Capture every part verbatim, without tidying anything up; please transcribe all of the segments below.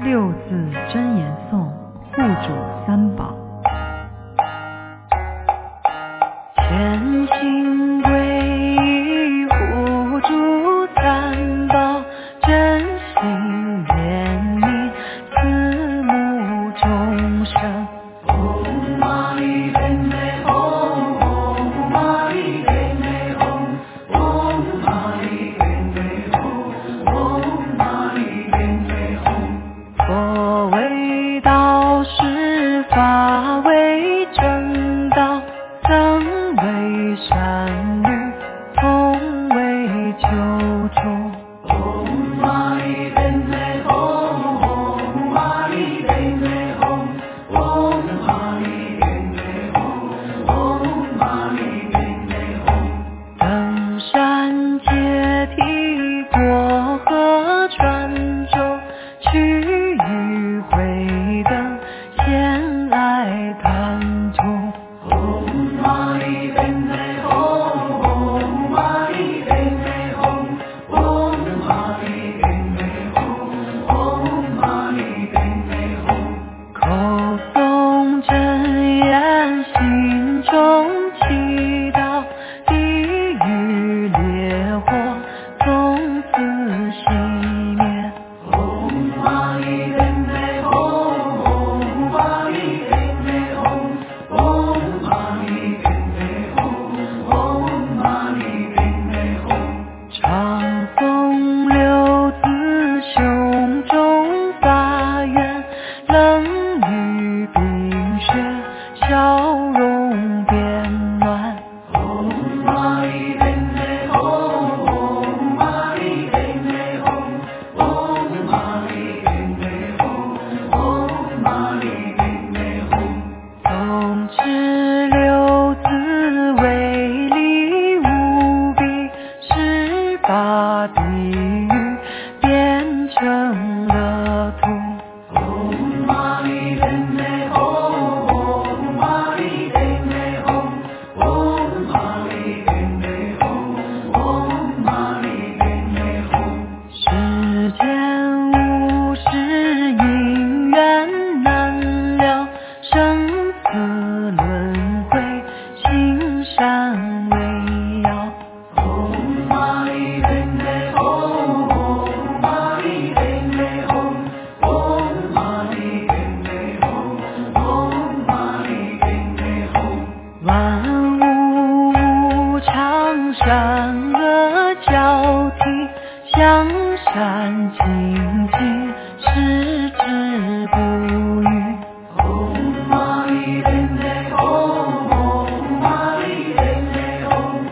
六字真言颂，护主三宝。 全心皈依护主三宝，真心怜悯慈母众生。Om Mani Padme Hum, Om Mani Padme Hum, Om Mani Padme Hum, Om Mani Padme Hum。佛为道师，法为正道，僧为善侣，同为救主。Om Mani Padme Hum, Om Mani Padme Hum, Om Mani Padme Hum, Om Mani Padme Hum。登山阶梯，过河穿舟，去与会灯，先来探途。Om Mani Padme Hum, Om Mani Padme Hum, Om Mani Padme Hum, Om Mani Padme Hum。口诵真言，心中祈祷，地狱烈火从此熄灭。Om Mani Padme Hum, Om Mani Padme Hum, Om Mani Padme Hum, Om Mani Padme Hum。常诵六字，胸中发愿，冷雨冰雪，笑容变暖。Om Mani Padme Hum, Om Mani Padme Hum, Om Mani Padme Hum, Om Mani Padme Hum。诵持六字，威力无比，十八地狱变成乐土。Om Mani Padme Hum, Om Mani Padme Hum, Om Mani Padme Hum, Om Mani Padme Hum。世间无事，因缘难了，生死轮回，行善为要。Om Mani Padme Hum, Om Mani Padme Hum, Om Mani Padme Hum, Om Mani Padme Hum。万物无常，善恶交替，向善精进，矢志不渝。Om Mani Padme Hum, Om Mani Padme Hum,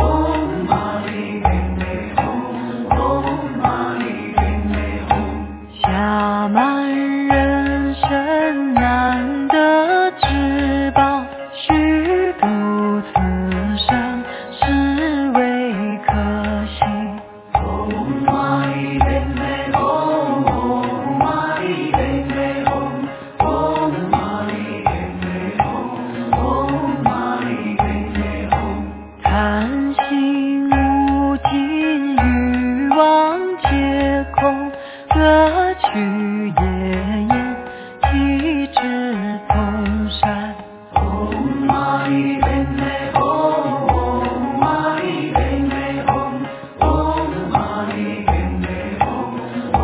Om Mani Padme Hum, Om Mani Padme Hum。暇满人身，难得至宝，虚度此生，实为可惜。Om Mani Padme Hum, Om Mani Padme Hum, Om Mani Padme Hum, Om Mani Padme Hum。贪心无尽，欲望皆空，各取业宴，岂知同善。Om Mani Padme Hum, Om Mani Padme Hum, Om Mani Padme Hum,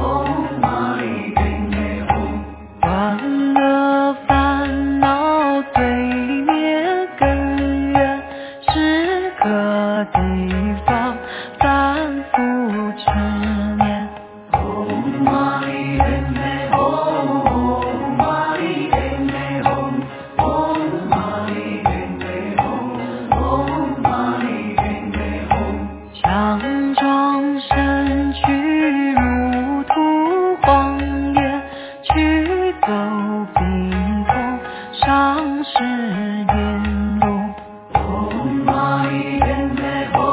Om Mani Padme Hum。断了烦恼，罪孽根源，时刻提防，反复持念。Om Mani Padme Hum, Om Mani Padme Hum, Om Mani Padme Hum, Om Mani Padme Hum。强壮身躯，如土荒野，去走冰痛，上是阴路。Om Mani Padme Hum,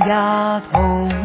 家同